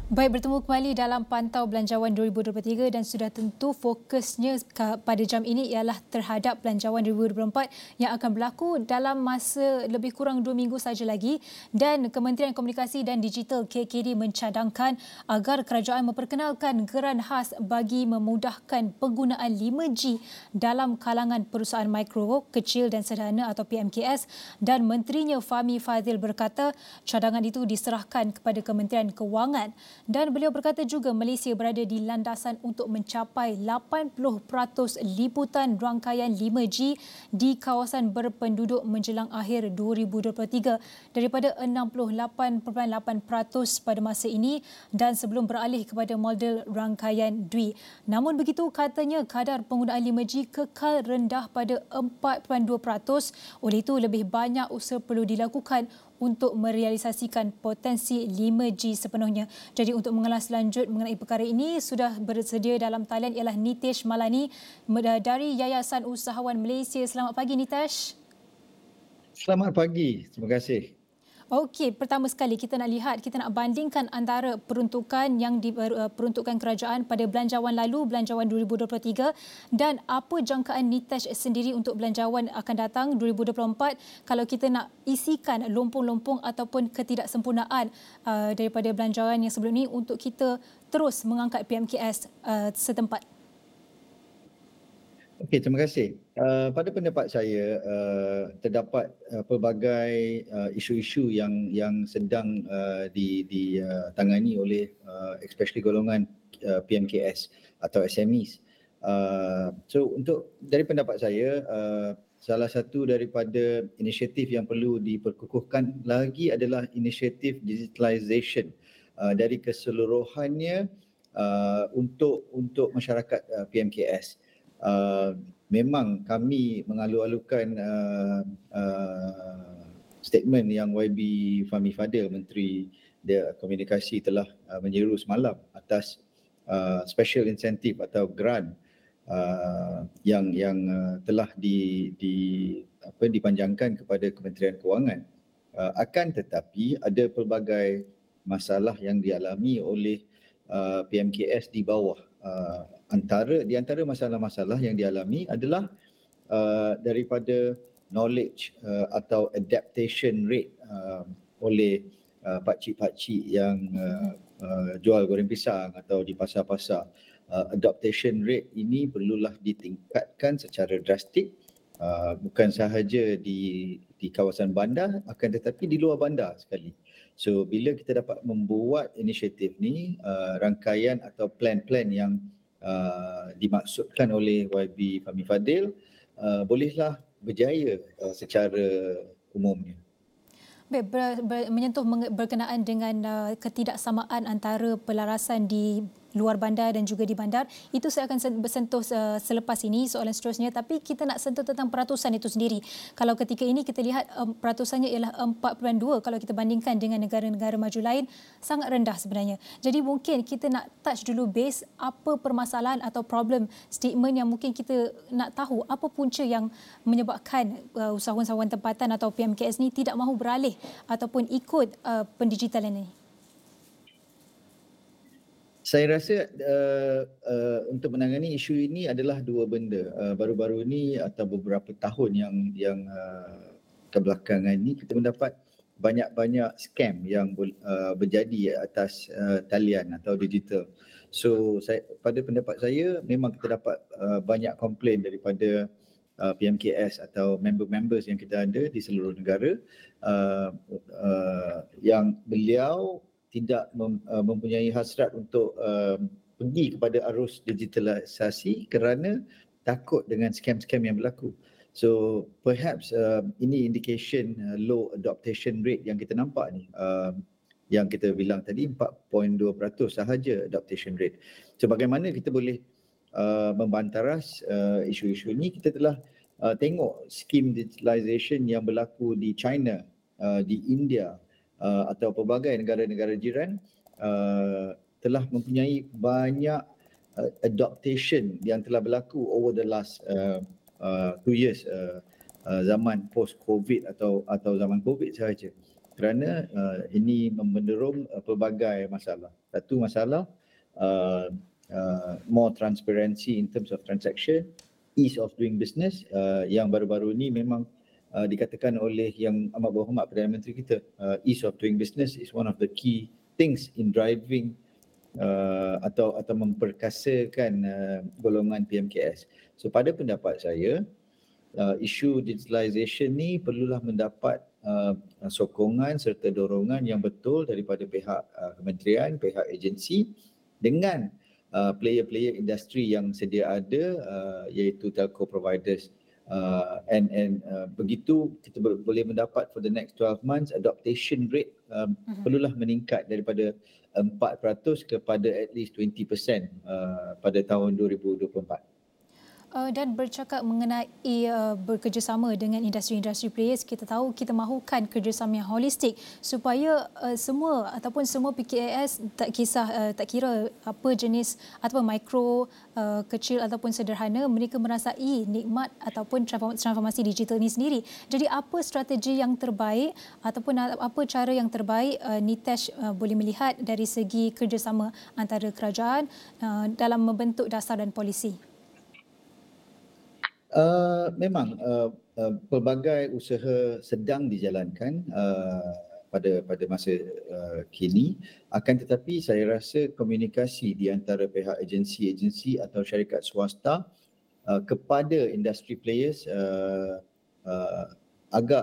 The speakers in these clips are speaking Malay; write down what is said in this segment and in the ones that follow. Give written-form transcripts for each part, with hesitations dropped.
Baik, bertemu kembali dalam Pantau Belanjawan 2023 dan sudah tentu fokusnya pada jam ini ialah terhadap Belanjawan 2024 yang akan berlaku dalam masa lebih kurang 2 minggu saja lagi, dan Kementerian Komunikasi dan Digital KKD mencadangkan agar kerajaan memperkenalkan geran khas bagi memudahkan penggunaan 5G dalam kalangan perusahaan mikro, kecil dan sederhana atau PMKS, dan Menterinya Fahmi Fadzil berkata cadangan itu diserahkan kepada Kementerian Kewangan. Dan beliau berkata juga Malaysia berada di landasan untuk mencapai 80% liputan rangkaian 5G di kawasan berpenduduk menjelang akhir 2023 daripada 68.8% pada masa ini dan sebelum beralih kepada model rangkaian Dwi. Namun begitu, katanya kadar penggunaan 5G kekal rendah pada 4.2%. Oleh itu, lebih banyak usaha perlu dilakukan untuk merealisasikan potensi 5G sepenuhnya. Jadi untuk mengulas lanjut mengenai perkara ini, sudah bersedia dalam talian ialah Nitesh Malani dari Yayasan Usahawan Malaysia. Selamat pagi Nitesh. Selamat pagi, terima kasih. Okey, pertama sekali kita nak bandingkan antara peruntukan yang diperuntukkan kerajaan pada belanjawan lalu, belanjawan 2023, dan apa jangkaan Nitesh sendiri untuk belanjawan akan datang 2024 kalau kita nak isikan lompong-lompong ataupun ketidaksempurnaan daripada belanjawan yang sebelum ini untuk kita terus mengangkat PMKS setempat. Okey, terima kasih. Pada pendapat saya, terdapat pelbagai isu-isu yang sedang ditangani oleh especially golongan PMKS atau SMEs. So dari pendapat saya, salah satu daripada inisiatif yang perlu diperkukuhkan lagi adalah inisiatif digitalisation dari keseluruhannya untuk masyarakat PMKS. Memang kami mengalu-alukan statement yang YB Fahmi Fadzil, Menteri Komunikasi telah menyeru semalam atas special incentive atau grant yang telah dipanjangkan kepada Kementerian Kewangan. Akan tetapi ada pelbagai masalah yang dialami oleh PMKS di bawah. Di antara masalah-masalah yang dialami adalah daripada knowledge atau adaptation rate oleh pakcik-pakcik yang jual goreng pisang atau di pasar-pasar. Adaptation rate ini perlulah ditingkatkan secara drastik, bukan sahaja di kawasan bandar akan tetapi di luar bandar sekali. So bila kita dapat membuat inisiatif ni, rangkaian atau plan-plan yang dimaksudkan oleh YB Fahmi Fadzil bolehlah berjaya secara umumnya. Baik, menyentuh berkenaan dengan ketidaksamaan antara pelarasan di luar bandar dan juga di bandar, itu saya akan bersentuh selepas ini soalan seterusnya, tapi kita nak sentuh tentang peratusan itu sendiri. Kalau ketika ini kita lihat peratusannya ialah 4.2, kalau kita bandingkan dengan negara-negara maju lain sangat rendah sebenarnya. Jadi mungkin kita nak touch dulu base apa permasalahan atau problem statement yang mungkin kita nak tahu apa punca yang menyebabkan usahawan-usahawan tempatan atau PMKS ni tidak mahu beralih ataupun ikut pendigitalan ini. Saya rasa untuk menangani isu ini adalah dua benda. Baru-baru ini atau beberapa tahun yang kebelakangan ini kita mendapat banyak-banyak scam yang berjadi atas talian atau digital. So pada pendapat saya memang kita dapat banyak komplain daripada PMKS atau member-members yang kita ada di seluruh negara yang beliau tidak mempunyai hasrat untuk pergi kepada arus digitalisasi kerana takut dengan scam-scam yang berlaku. So perhaps ini indication low adaptation rate yang kita nampak ni, yang kita bilang tadi 4.2% sahaja adaptation rate. So bagaimana kita boleh membantaras isu-isu ini? Kita telah tengok skim digitalisation yang berlaku di China, di India, atau pelbagai negara-negara jiran telah mempunyai banyak adaptation yang telah berlaku over the last 2 years, zaman post-COVID atau zaman COVID sahaja. kerana ini memenderung pelbagai masalah. Satu masalah more transparency in terms of transaction, ease of doing business, yang baru-baru ini memang dikatakan oleh Yang Amat Berhormat Perdana Menteri kita, ease of doing business is one of the key things in driving atau memperkasakan golongan PMKS. So pada pendapat saya, isu digitalisation ni perlulah mendapat sokongan serta dorongan yang betul daripada pihak kementerian, pihak agensi dengan player-player industri yang sedia ada, iaitu telco providers, and begitu kita boleh mendapat for the next 12 months adaptation rate perlulah meningkat daripada 4% kepada at least 20% pada tahun 2024. Dan bercakap mengenai bekerjasama dengan industri-industri players, kita tahu kita mahukan kerjasama yang holistik supaya semua PKS tak kira apa jenis ataupun mikro, kecil ataupun sederhana, mereka merasai nikmat ataupun transformasi digital ini sendiri. Jadi apa strategi yang terbaik ataupun apa cara yang terbaik Nitesh boleh melihat dari segi kerjasama antara kerajaan dalam membentuk dasar dan polisi? Memang pelbagai usaha sedang dijalankan pada masa kini, akan tetapi saya rasa komunikasi di antara pihak agensi-agensi atau syarikat swasta kepada industri players agak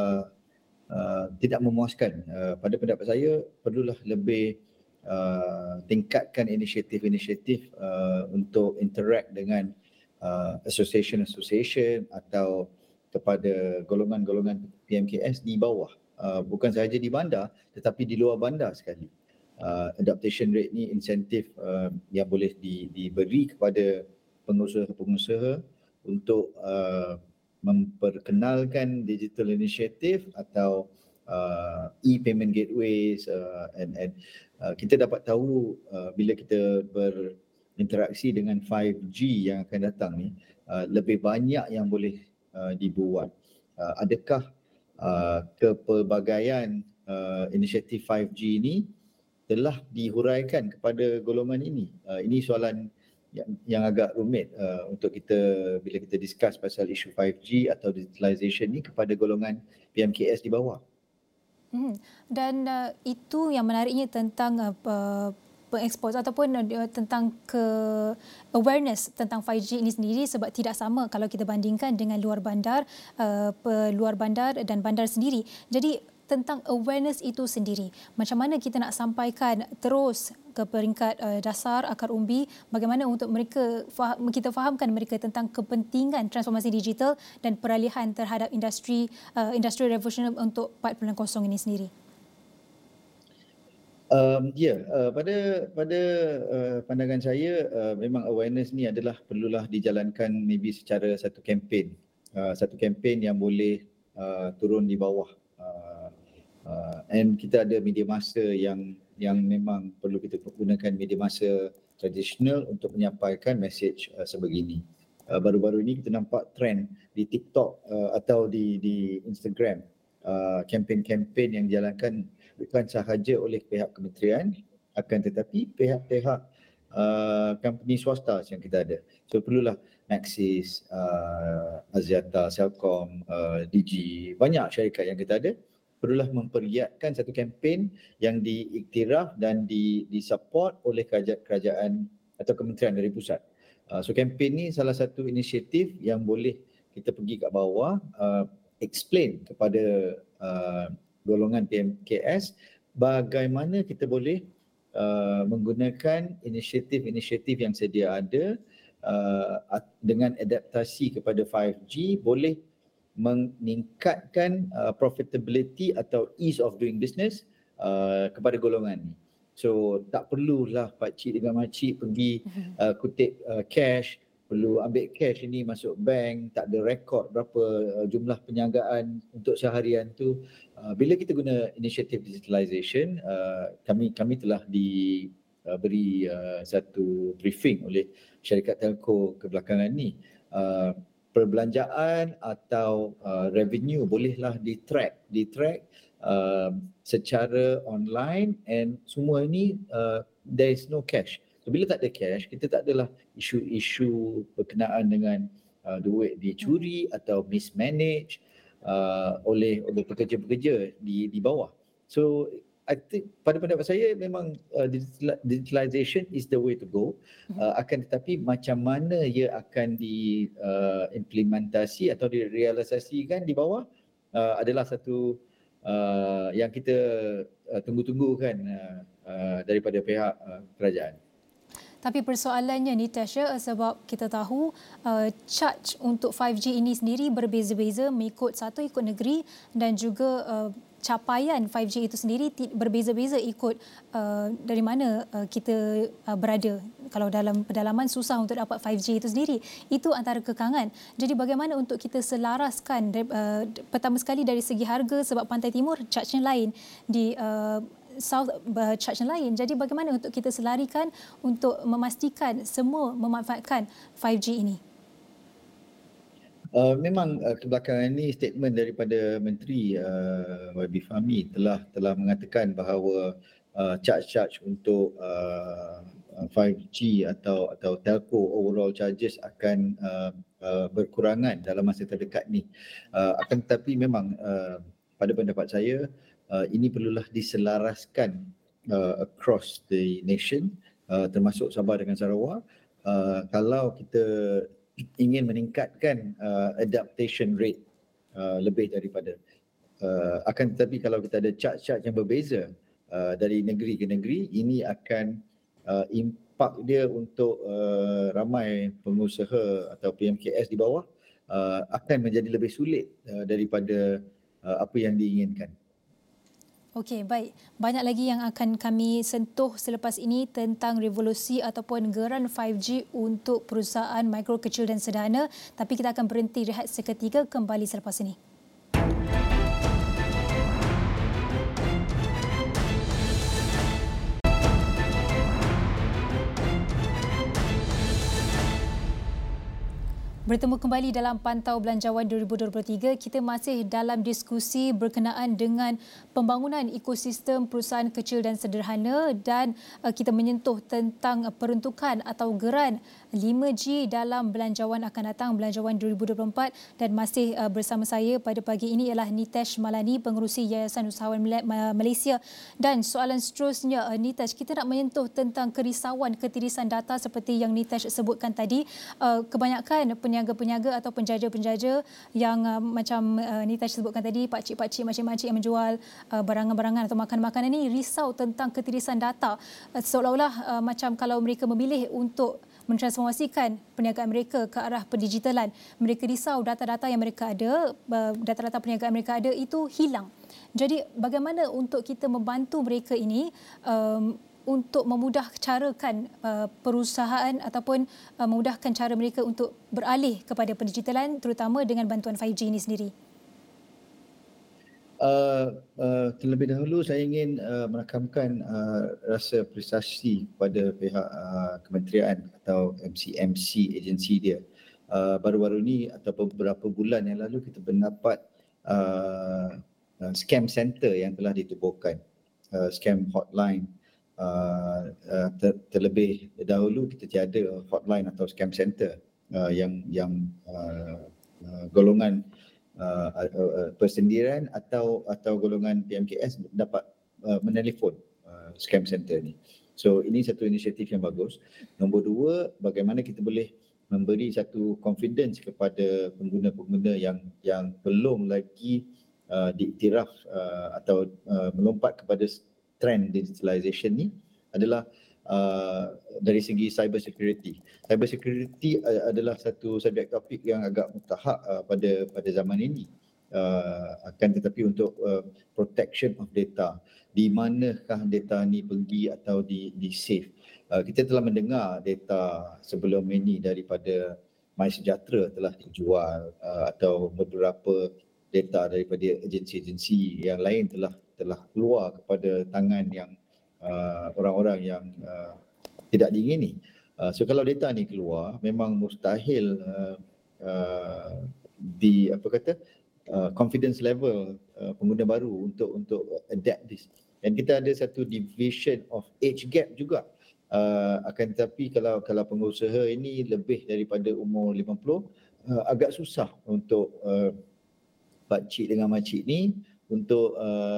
tidak memuaskan. Pada pendapat saya perlulah lebih tingkatkan inisiatif-inisiatif untuk interact dengan association atau kepada golongan-golongan PMKS di bawah, bukan sahaja di bandar tetapi di luar bandar sekali. Adaptation rate ni insentif yang boleh diberi kepada pengusaha-pengusaha untuk memperkenalkan digital initiative atau e-payment gateways, and kita dapat tahu bila kita berinteraksi dengan 5G yang akan datang ni, lebih banyak yang boleh dibuat. Adakah kepelbagaian inisiatif 5G ni telah dihuraikan kepada golongan ini? Ini soalan yang agak rumit untuk kita bila kita discuss pasal isu 5G atau digitalisation ni kepada golongan PMKS di bawah. Dan itu yang menariknya tentang pengekspos ataupun tentang awareness tentang 5G ini sendiri, sebab tidak sama kalau kita bandingkan dengan luar bandar dan bandar sendiri. Jadi tentang awareness itu sendiri, macam mana kita nak sampaikan terus ke peringkat dasar akar umbi, bagaimana untuk kita fahamkan mereka tentang kepentingan transformasi digital dan peralihan terhadap industri revolusi untuk 4.0 ini sendiri. Pada pandangan saya, memang awareness ni adalah perlulah dijalankan maybe secara satu kempen yang boleh turun di bawah, and kita ada media massa yang memang perlu kita gunakan media massa tradisional untuk menyampaikan mesej sebegini. Baru-baru ini kita nampak trend di TikTok atau di Instagram, kempen-kempen yang dijalankan bukan sahaja oleh pihak kementerian, akan tetapi pihak-pihak company swasta yang kita ada. So perlulah Maxis, Axiata, Celcom, Digi, banyak syarikat yang kita ada, perlulah mempergiatkan satu kempen yang diiktiraf dan disupport oleh kerajaan atau kementerian dari pusat. So kempen ni salah satu inisiatif yang boleh kita pergi kat bawah, explain kepada golongan PMKS bagaimana kita boleh menggunakan inisiatif-inisiatif yang sedia ada dengan adaptasi kepada 5G, boleh meningkatkan profitability atau ease of doing business kepada golongan ni. So tak perlulah pakcik dengan makcik pergi kutip cash, perlu ambil cash ini masuk bank, tak ada rekod berapa jumlah penjagaan untuk seharian tu. Bila kita guna inisiatif digitalisation, kami telah diberi satu briefing oleh syarikat telco kebelakangan ni. perbelanjaan atau revenue bolehlah di-track secara online, and semua ini there is no cash. So, bila tak ada cash, kita tak adalah isu-isu berkenaan dengan duit dicuri atau mismanage oleh pekerja-pekerja di bawah. So I think pada pendapat saya memang digitalization is the way to go. Akan tetapi macam mana ia akan diimplementasi atau direalisasikan di bawah adalah satu yang kita tunggu-tunggu kan daripada pihak kerajaan. Tapi persoalannya Nitesh, sebab kita tahu charge untuk 5G ini sendiri berbeza-beza mengikut negeri, dan juga capaian 5G itu sendiri berbeza-beza ikut dari mana kita berada. Kalau dalam pedalaman susah untuk dapat 5G itu sendiri. Itu antara kekangan. Jadi bagaimana untuk kita selaraskan pertama sekali dari segi harga, sebab Pantai Timur charge-nya lain, di South charge lain. Jadi bagaimana untuk kita selarikan untuk memastikan semua memanfaatkan 5G ini? Memang kebelakangan ini statement daripada Menteri YB Fahmi telah mengatakan bahawa charge untuk 5G atau telco overall charges akan berkurangan dalam masa terdekat ni. Akan tetapi memang pada pendapat saya ini perlulah diselaraskan across the nation, termasuk Sabah dengan Sarawak. Kalau kita ingin meningkatkan adaptation rate lebih daripada akan tetapi kalau kita ada charge yang berbeza dari negeri ke negeri, ini akan impak dia untuk ramai pengusaha atau PMKS di bawah akan menjadi lebih sulit daripada apa yang diinginkan. Okey, baik. Banyak lagi yang akan kami sentuh selepas ini tentang revolusi ataupun geran 5G untuk perusahaan mikro, kecil dan sederhana. Tapi kita akan berhenti rehat seketika, kembali selepas ini. Bertemu kembali dalam Pantau Belanjawan 2023. Kita masih dalam diskusi berkenaan dengan pembangunan ekosistem perusahaan kecil dan sederhana, dan kita menyentuh tentang peruntukan atau geran 5G dalam Belanjawan akan datang, Belanjawan 2024. Dan masih bersama saya pada pagi ini ialah Nitesh Malani, pengerusi Yayasan Usahawan Malaysia. Dan soalan seterusnya, Nitesh, kita nak menyentuh tentang kerisauan ketirisan data seperti yang Nitesh sebutkan tadi. Kebanyakan peniaga-peniaga atau penjaja-penjaja yang macam Nitesh sebutkan tadi, pakcik-pakcik, makcik-makcik yang menjual barangan-barangan atau makanan-makanan ini risau tentang ketirisan data. Seolah-olah macam kalau mereka memilih untuk mentransformasikan perniagaan mereka ke arah pendigitalan, mereka risau data-data yang mereka ada, data-data perniagaan mereka ada itu hilang. Jadi bagaimana untuk kita membantu mereka ini untuk memudah carakan perusahaan ataupun memudahkan cara mereka untuk beralih kepada pendigitalan, terutama dengan bantuan 5G ini sendiri? Terlebih dahulu saya ingin merakamkan rasa apresiasi kepada pihak kementerian atau MC agensi dia. Baru-baru ni atau beberapa bulan yang lalu kita mendapat scam center yang telah ditubuhkan, scam hotline. Terlebih dahulu kita tiada hotline atau scam center yang golongan persendirian atau golongan PMKS dapat menelefon scam center ni. So ini satu inisiatif yang bagus. Nombor dua, bagaimana kita boleh memberi satu confidence kepada pengguna-pengguna yang belum lagi diiktiraf atau melompat kepada trend digitalization ni adalah dari segi cyber security. Cyber security adalah satu subjek topik yang agak mustahak pada zaman ini. Akan tetapi untuk protection of data, di manakah data ni pergi atau di save. Kita telah mendengar data sebelum ini daripada MySejahtera telah dijual, atau beberapa data daripada agensi-agensi yang lain telah keluar kepada tangan yang orang-orang yang tidak diingini. So kalau data ni keluar, memang mustahil di apa kata confidence level pengguna baru untuk adapt this. Dan kita ada satu division of age gap juga. Akan tetapi kalau pengusaha ini lebih daripada umur 50, agak susah untuk pakcik dengan makcik ni untuk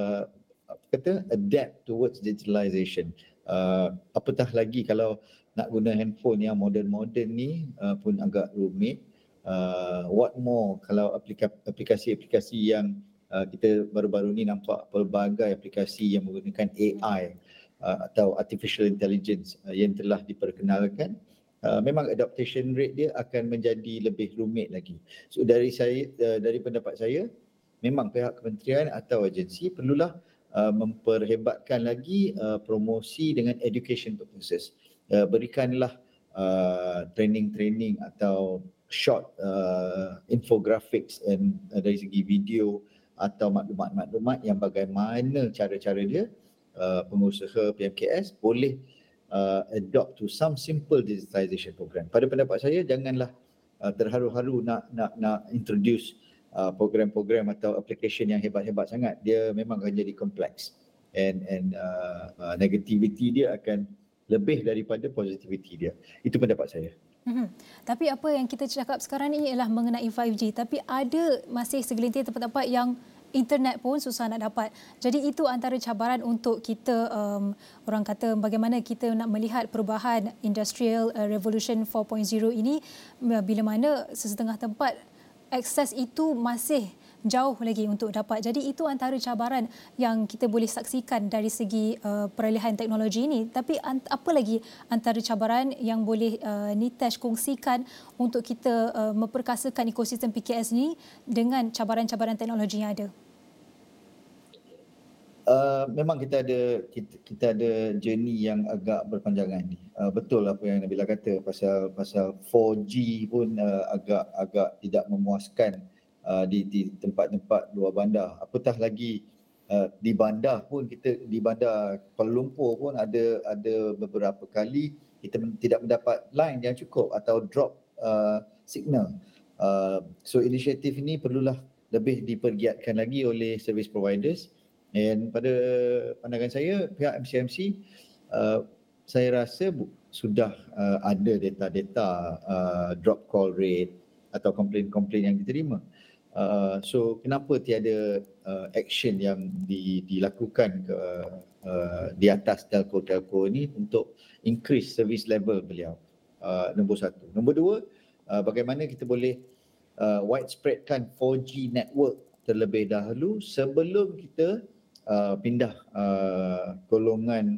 adapt towards digitalization. Apatah lagi kalau nak guna handphone yang moden-moden ni pun agak rumit. What more kalau aplikasi-aplikasi yang kita baru-baru ni nampak pelbagai aplikasi yang menggunakan AI atau artificial intelligence yang telah diperkenalkan, memang adaptation rate dia akan menjadi lebih rumit lagi. So dari pendapat saya, memang pihak kementerian atau agensi perlulah memperhebatkan lagi promosi dengan education purposes. Berikanlah training atau short infographics dari segi video atau maklumat-maklumat yang bagaimana cara-cara dia, pengusaha PMKS boleh adopt to some simple digitalization program. Pada pendapat saya, janganlah terharu-haru nak introduce program-program atau application yang hebat-hebat sangat. Dia memang akan jadi kompleks and negativity dia akan lebih daripada positivity dia. Itu pendapat saya. Tapi apa yang kita cakap sekarang ini ialah mengenai 5G, tapi ada masih segelintir tempat-tempat yang internet pun susah nak dapat. Jadi itu antara cabaran untuk kita, orang kata bagaimana kita nak melihat perubahan Industrial Revolution 4.0 ini, bila mana sesetengah tempat akses itu masih jauh lagi untuk dapat. Jadi itu antara cabaran yang kita boleh saksikan dari segi perolehan teknologi ini. Tapi apa lagi antara cabaran yang boleh Nitesh kongsikan untuk kita memperkasakan ekosistem PKS ini dengan cabaran-cabaran teknologi yang ada? Memang kita ada journey yang agak berpanjangan ni. Betul apa yang Nabila kata pasal 4G pun agak tidak memuaskan di tempat-tempat luar bandar. Apatah lagi di bandar pun, di bandar Kuala Lumpur pun ada beberapa kali kita tidak mendapat line yang cukup atau drop signal. So inisiatif ini perlulah lebih dipergiatkan lagi oleh service providers. Dan pada pandangan saya, pihak MCMC saya rasa sudah ada data-data drop call rate atau komplain-komplain yang diterima. So kenapa tiada action yang dilakukan di atas telco-telco ini untuk increase service level beliau? Nombor satu. Nombor dua, bagaimana kita boleh widespreadkan 4G network terlebih dahulu sebelum kita pindah golongan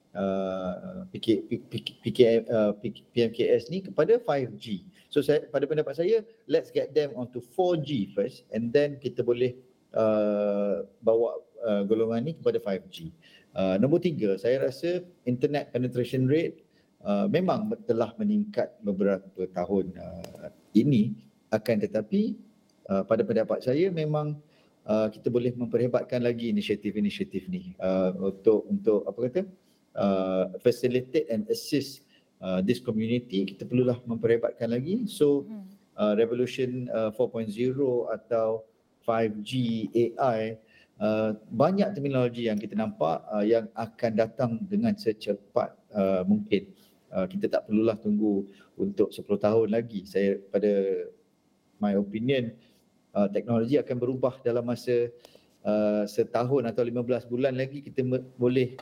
PMKS ni kepada 5G. So pada pendapat saya, let's get them onto 4G first and then kita boleh bawa golongan ni kepada 5G. Nombor tiga, saya rasa internet penetration rate memang telah meningkat beberapa tahun ini, akan tetapi pada pendapat saya memang kita boleh memperhebatkan lagi inisiatif-inisiatif ni untuk apa kata facilitate and assist this community. Kita perlulah memperhebatkan lagi. So Revolution 4.0 atau 5G, AI, banyak terminologi yang kita nampak yang akan datang dengan secepat mungkin. Kita tak perlulah tunggu untuk 10 tahun lagi. Saya pada my opinion, teknologi akan berubah dalam masa setahun atau 15 bulan lagi. Kita boleh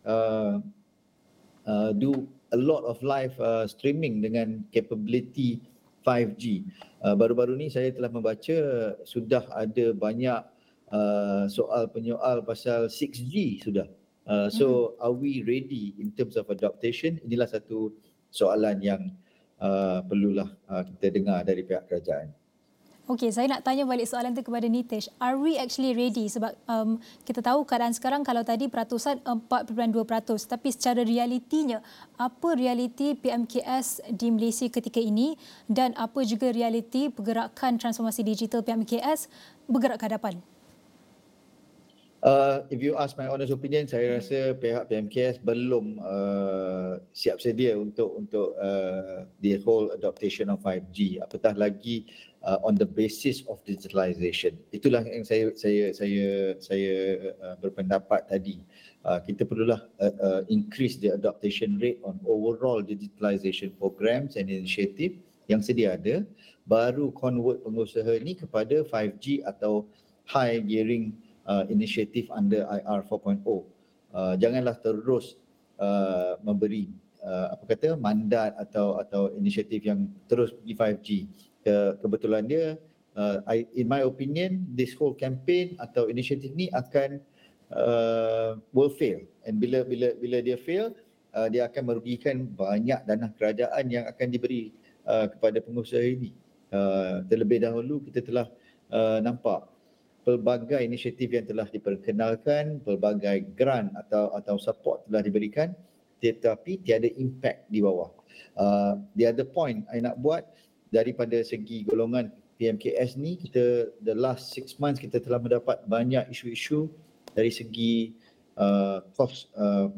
do a lot of live streaming dengan capability 5G. Baru-baru ni saya telah membaca sudah ada banyak soal penyoal pasal 6G sudah. So are we ready in terms of adaptation? Inilah satu soalan yang perlulah kita dengar dari pihak kerajaan. Okey, saya nak tanya balik soalan itu kepada Nitesh. Are we actually ready? Sebab kita tahu keadaan sekarang, kalau tadi peratusan 4.2%, tapi secara realitinya, apa realiti PMKS di Malaysia ketika ini dan apa juga realiti pergerakan transformasi digital PMKS bergerak ke hadapan? If you ask my honest opinion, saya rasa pihak PMKS belum siap sedia untuk the whole adaptation of 5G. Apatah lagi on the basis of digitalization. Itulah yang saya berpendapat tadi. Kita perlulah increase the adaptation rate on overall digitalization programs and initiative yang sedia ada, baru convert pengusaha ini kepada 5G atau high gearing inisiatif under IR 4.0. Janganlah terus memberi mandat atau inisiatif yang terus pergi 5G. Kebetulan dia, in my opinion, this whole campaign atau inisiatif ni akan will fail. And bila dia fail, dia akan merugikan banyak dana kerajaan yang akan diberi kepada pengusaha ini. Terlebih dahulu kita telah nampak pelbagai inisiatif yang telah diperkenalkan, pelbagai grant atau support telah diberikan, tetapi tiada impact di bawah. The other point I nak buat, daripada segi golongan PMKS ni, kita the last 6 months kita telah mendapat banyak isu-isu dari segi cost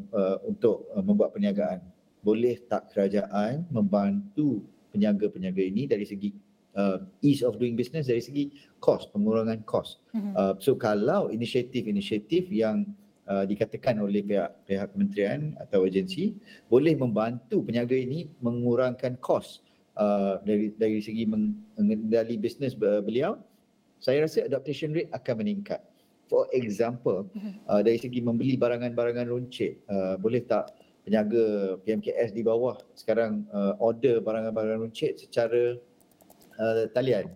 untuk membuat perniagaan. Boleh tak kerajaan membantu peniaga-peniaga ini dari segi ease of doing business, dari segi cost, pengurangan cost. So kalau inisiatif-inisiatif yang dikatakan oleh pihak kementerian atau agensi boleh membantu peniaga ini mengurangkan cost dari segi mengendali bisnes beliau, saya rasa adaptation rate akan meningkat. For example, dari segi membeli barangan-barangan runcit, boleh tak peniaga PMKS di bawah sekarang order barangan-barangan runcit secara talian,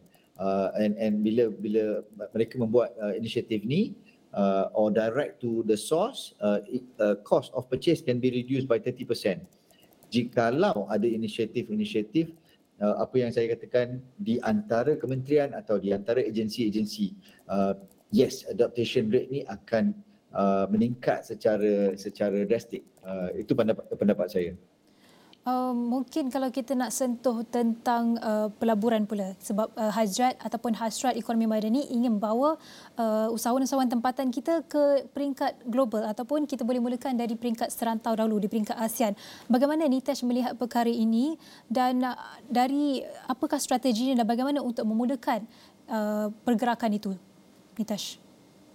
and bila mereka membuat inisiatif ni or direct to the source, cost of purchase can be reduced by 30%. Jikalau ada inisiatif-inisiatif apa yang saya katakan di antara kementerian atau di antara agensi-agensi, yes, adaptation rate ni akan meningkat secara drastik. Itu pendapat saya. Mungkin kalau kita nak sentuh tentang pelaburan pula, sebab Hajrat ataupun Hasrat Ekonomi Madani ingin bawa usahawan-usahawan tempatan kita ke peringkat global, ataupun kita boleh mulakan dari peringkat serantau dahulu di peringkat ASEAN. Bagaimana Nitesh melihat perkara ini dan dari apakah strateginya dan bagaimana untuk memulakan pergerakan itu, Nitesh?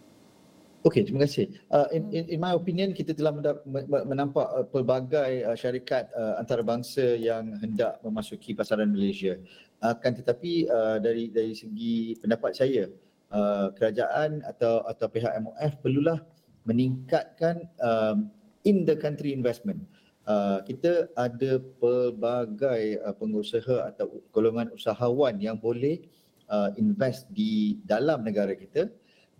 Okey, terima kasih. In my opinion, kita telah menampak pelbagai syarikat antarabangsa yang hendak memasuki pasaran Malaysia. Akan tetapi dari segi pendapat saya, kerajaan atau pihak MOF perlulah meningkatkan in the country investment. Kita ada pelbagai pengusaha atau golongan usahawan yang boleh invest di dalam negara kita.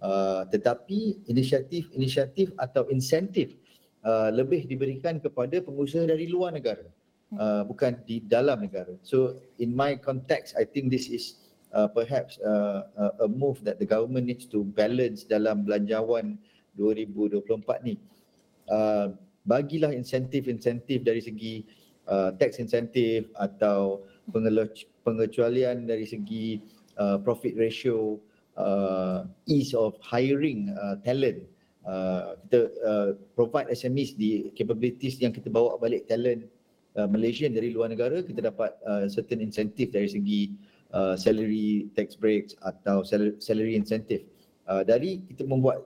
Tetapi inisiatif atau insentif lebih diberikan kepada pengusaha dari luar negara, bukan di dalam negara. So in my context, I think this is perhaps a move that the government needs to balance dalam belanjawan 2024 ni. Bagilah insentif dari segi tax insentif atau pengecualian dari segi profit ratio, ease of hiring talent. Kita provide SMEs di capabilities yang kita bawa balik talent Malaysian dari luar negara, kita dapat certain incentive dari segi salary tax breaks atau salary incentive. Dari kita membuat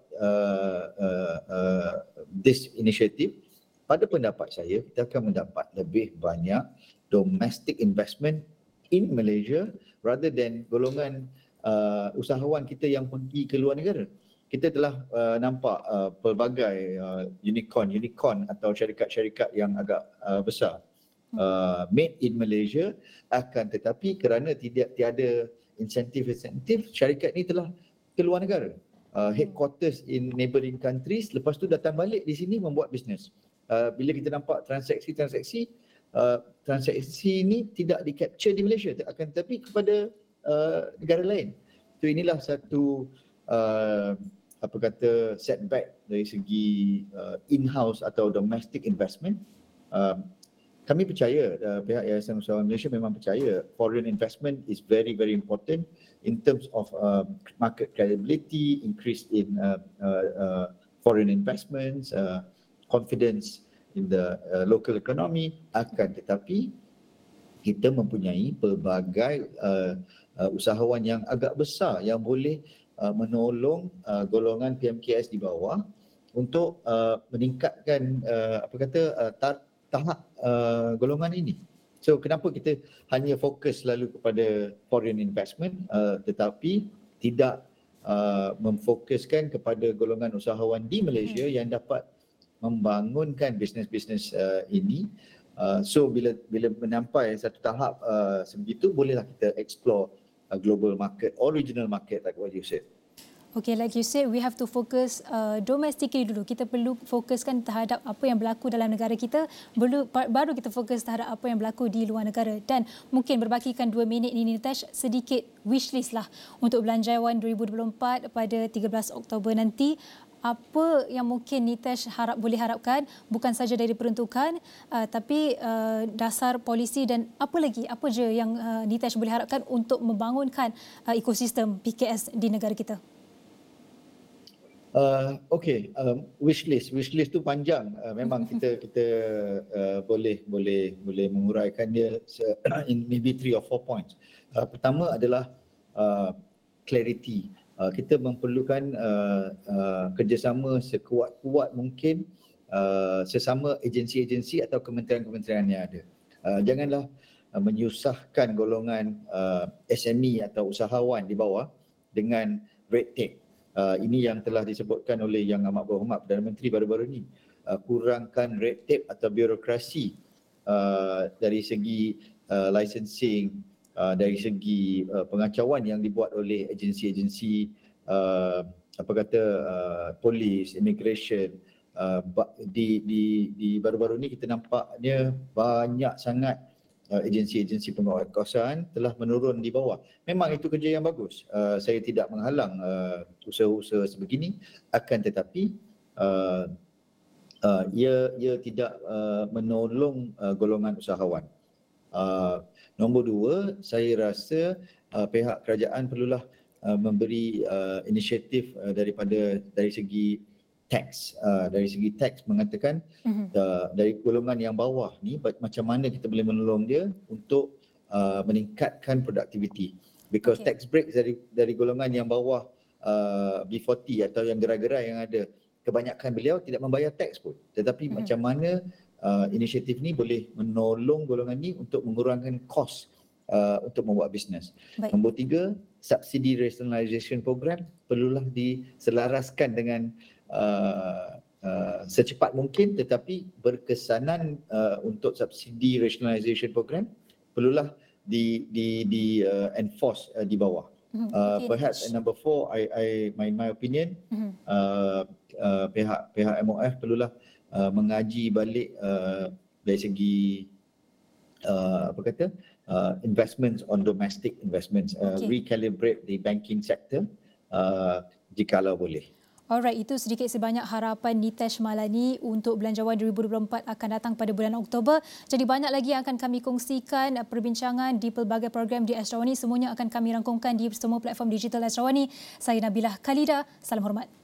this initiative, pada pendapat saya kita akan mendapat lebih banyak domestic investment in Malaysia rather than golongan usahawan kita yang pergi ke luar negara. Kita telah nampak pelbagai unicorn atau syarikat-syarikat yang agak besar made in Malaysia, akan tetapi kerana tiada insentif, syarikat ni telah ke luar negara, headquarters in neighbouring countries, lepas tu datang balik di sini membuat bisnes. Bila kita nampak transaksi ini tidak di-capture di Malaysia, akan tetapi kepada negara lain. So inilah satu setback dari segi in-house atau domestic investment. Kami percaya, pihak Yayasan Usahawan Malaysia memang percaya foreign investment is very important in terms of market credibility, increase in foreign investments, confidence in the local economy. Akan tetapi kita mempunyai pelbagai usahawan yang agak besar yang boleh menolong golongan PMKS di bawah untuk meningkatkan tahap golongan ini. So kenapa kita hanya fokus selalu kepada foreign investment tetapi tidak memfokuskan kepada golongan usahawan di Malaysia yang dapat membangunkan bisnes-bisnes ini. So bila menampai satu tahap sebegitu, bolehlah kita explore global market or regional market like what you said. Okay, like you said, we have to focus domestically dulu. Kita perlu fokuskan terhadap apa yang berlaku dalam negara kita, baru kita fokus terhadap apa yang berlaku di luar negara. Dan mungkin berbakikan 2 minit ini, Nitesh, sedikit wishlist lah untuk Belanjawan 2024 pada 13 Oktober nanti. Apa yang mungkin Nitesh boleh harapkan, bukan saja dari peruntukan tapi dasar polisi, dan apa je yang Nitesh boleh harapkan untuk membangunkan ekosistem PKS di negara kita? Wishlist tu panjang. Memang kita boleh menguraikan dia in maybe 3 or 4 points. Pertama adalah clarity. Kita memerlukan kerjasama sekuat-kuat mungkin sesama agensi-agensi atau kementerian-kementerian yang ada. Janganlah menyusahkan golongan SME atau usahawan di bawah dengan red tape. Ini yang telah disebutkan oleh Yang Amat Berhormat Perdana Menteri baru-baru ini. Kurangkan red tape atau birokrasi dari segi licensing, dari segi pengacauan yang dibuat oleh agensi-agensi polis, immigration. Di baru-baru ini kita nampaknya banyak sangat agensi-agensi penguatkuasaan telah menurun di bawah. Memang itu kerja yang bagus. Saya tidak menghalang usaha-usaha sebegini, akan tetapi ia tidak menolong golongan usahawan. Nombor 2, saya rasa pihak kerajaan perlulah memberi inisiatif dari segi tax. Dari segi tax mengatakan dari golongan yang bawah ni macam mana kita boleh menolong dia untuk meningkatkan produktiviti. Because tax breaks dari golongan yang bawah B40 atau yang gerai-gerai yang ada, kebanyakan beliau tidak membayar tax pun. Tetapi macam mana inisiatif ni boleh menolong golongan ni untuk mengurangkan kos untuk membuat bisnes. Nombor 3, subsidi rationalisation program perlulah diselaraskan dengan secepat mungkin, tetapi berkesanan untuk subsidi rationalisation program perlulah di enforce di bawah. Perhaps number 4, my opinion, pihak MOF perlulah mengaji balik dari segi investments on domestic investments, recalibrate the banking sector jikalau boleh. Alright, itu sedikit sebanyak harapan Nitesh Malani untuk Belanjawan 2024 akan datang pada bulan Oktober. Jadi banyak lagi yang akan kami kongsikan perbincangan di pelbagai program di Astrawani. Semuanya akan kami rangkumkan di semua platform digital Astrawani. Saya Nabilah Khalida, salam hormat.